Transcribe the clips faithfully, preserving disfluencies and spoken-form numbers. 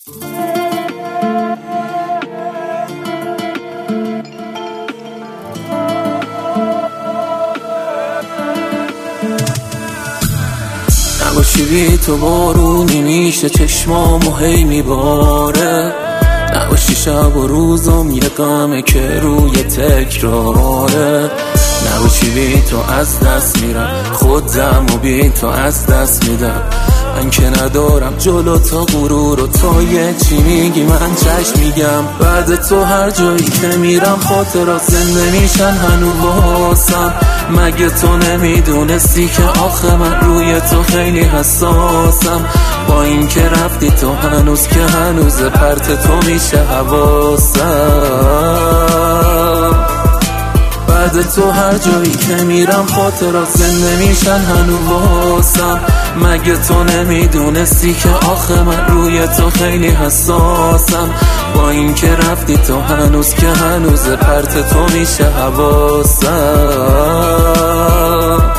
نباشی بی تو بارونی میشه چشمامو هی میباره، نباشی شب و روزم یه غمه که روی تکراره، نباشی بی تو از دست میرم خودم و بی تو از دست میدم، من که ندارم جلو تا غرور و تو یه چی میگی من چشم میگم، بعد تو هر جایی که میرم خاطرات زنده میشن هنوز واسم، مگه تو نمیدونستی که آخه من روی تو خیلی حساسم، با این که رفتی تو هنوز که هنوز پرت تو میشه حواسم، بعد تو هر جایی که میرم خاطرات زنده میشن هنوز واسم، مگه تو نمیدونستی که آخه من روی تو خیلی حساسم، با این که رفتی تو هنوز که هنوز پرت تو میشه حواسم.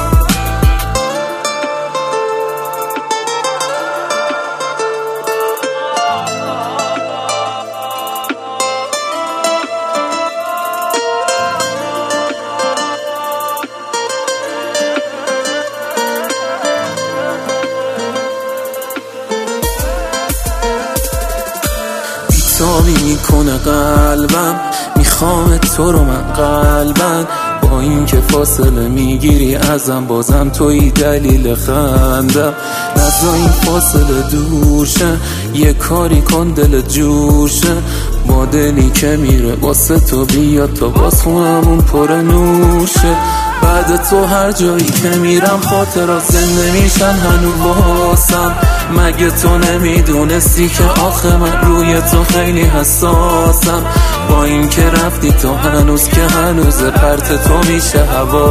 بیتابی میکنه قلبم، میخوام تو رو من قلبم، با این که فاصله میگیری ازم بازم توی دلیل خندم، نذار این فاصله دور شه، یه کاری کن دل جور شه، با دلی که میره واسه تو بیاد تا باز خونمون پر نور شه، بعد تو هر جایی که میرم خاطرات زنده میشن هنوز واسم، مگه تو نمیدونستی که آخه من روی تو خیلی حساسم، با این که رفتی تو هنوز که هنوز پرت تو میشه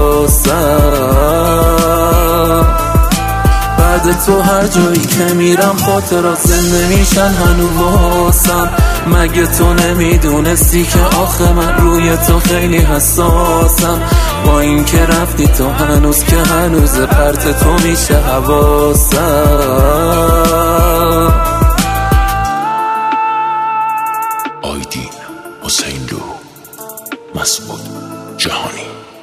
حواسم، بعد تو هر جایی که میرم خاطرات زنده میشن هنوز واسم، مگه تو نمیدونستی که آخه من روی تو خیلی حساسم، با این که رفتی تو هنوز که هنوز پرت تو میشه حواسم. آیدین حسین لو، مسعود جهانی.